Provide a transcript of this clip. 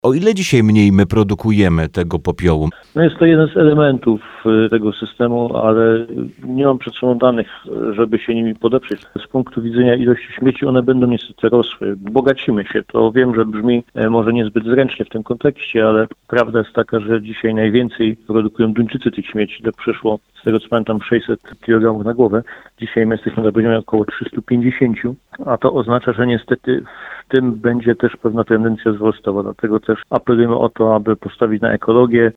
O ile dzisiaj mniej my produkujemy tego popiołu? No jest to jeden z elementów tego systemu, ale nie mam przed sobą danych, żeby się nimi podeprzeć. Z punktu widzenia ilości śmieci one będą niestety rosły. Bogacimy się. To wiem, że brzmi może niezbyt zręcznie w tym kontekście, ale prawda jest taka, że dzisiaj najwięcej produkują Duńczycy tych śmieci. To przeszło, z tego co pamiętam, 600 kg na głowę. Dzisiaj my jesteśmy na poziomie około 350, a to oznacza, że niestety w tym będzie też pewna tendencja wzrostowa. Dlatego też apelujemy o to, aby postawić na ekologię,